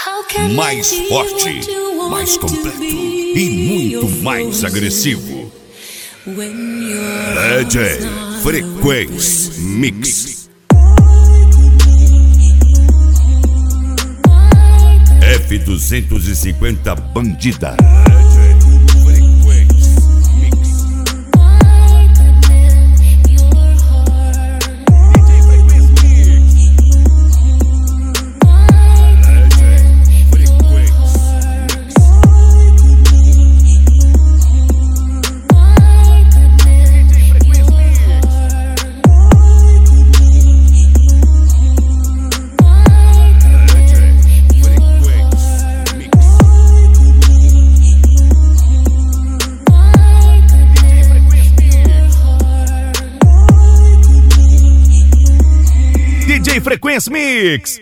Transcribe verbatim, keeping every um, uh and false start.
mais forte, mais completo e muito mais agressivo. D J Frequency Mix. F duzentos e cinquenta Bandida. D J Frequency Mix.